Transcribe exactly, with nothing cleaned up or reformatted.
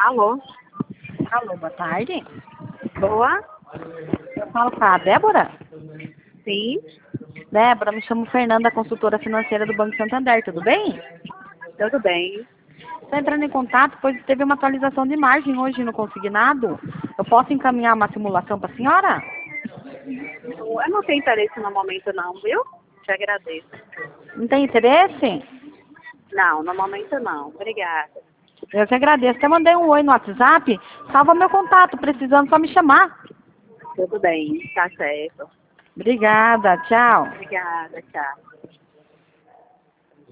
Alô? Alô, boa tarde. Boa? Eu falo com a Débora? Sim? Débora, me chamo Fernanda, consultora financeira do Banco Santander, tudo bem? Tudo bem? Estou entrando em contato, pois teve uma atualização de margem hoje no consignado. Eu posso encaminhar uma simulação para a senhora? Eu não tenho interesse no momento não, viu? Te agradeço. Não tem interesse? Não, no momento não. Obrigada. Eu que agradeço. Até mandei um oi no WhatsApp. Salva meu contato, precisando só me chamar. Tudo bem, tá certo. Obrigada, tchau. Obrigada, tchau.